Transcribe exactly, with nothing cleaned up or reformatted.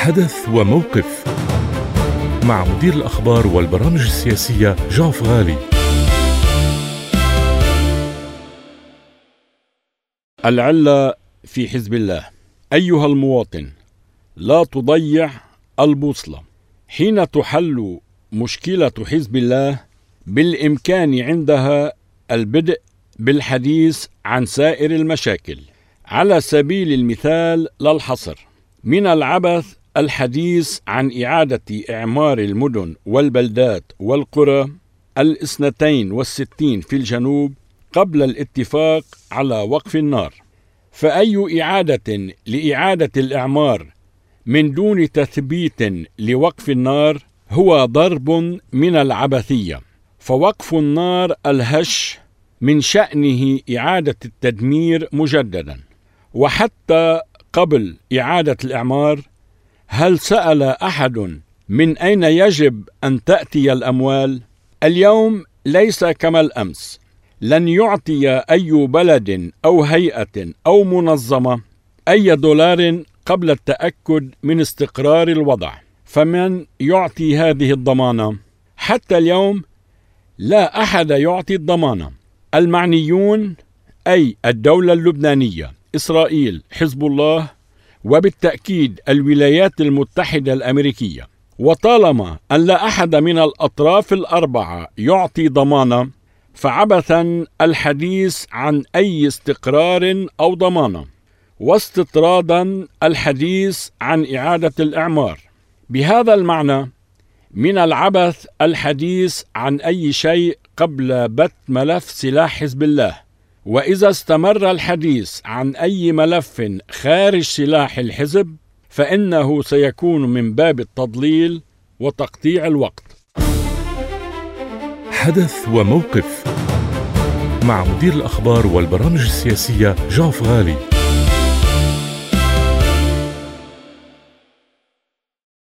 حدث وموقف مع مدير الأخبار والبرامج السياسية جان فغالي. العلة في حزب الله. أيها المواطن، لا تضيع البوصلة. حين تحل مشكلة حزب الله بالإمكان عندها البدء بالحديث عن سائر المشاكل. على سبيل المثال لا الحصر، من العبث الحديث عن إعادة إعمار المدن والبلدات والقرى الاثنتين والستين في الجنوب قبل الاتفاق على وقف النار. فأي إعادة لإعادة الإعمار من دون تثبيت لوقف النار هو ضرب من العبثية. فوقف النار الهش من شأنه إعادة التدمير مجددا. وحتى قبل إعادة الإعمار، هل سأل أحد من أين يجب أن تأتي الأموال؟ اليوم ليس كما الأمس. لن يعطي أي بلد أو هيئة أو منظمة أي دولار قبل التأكد من استقرار الوضع. فمن يعطي هذه الضمانة؟ حتى اليوم لا أحد يعطي الضمانة. المعنيون أي الدولة اللبنانية، إسرائيل، حزب الله، وبالتأكيد الولايات المتحدة الأمريكية. وطالما أن لا أحد من الأطراف الأربعة يعطي ضمانة، فعبثا الحديث عن أي استقرار أو ضمانة، واستطرادا الحديث عن إعادة الإعمار. بهذا المعنى، من العبث الحديث عن أي شيء قبل بث ملف سلاح حزب الله. وإذا استمر الحديث عن أي ملف خارج سلاح الحزب، فإنه سيكون من باب التضليل وتقطيع الوقت. حدث وموقف مع مدير الأخبار والبرامج السياسية جان فغالي.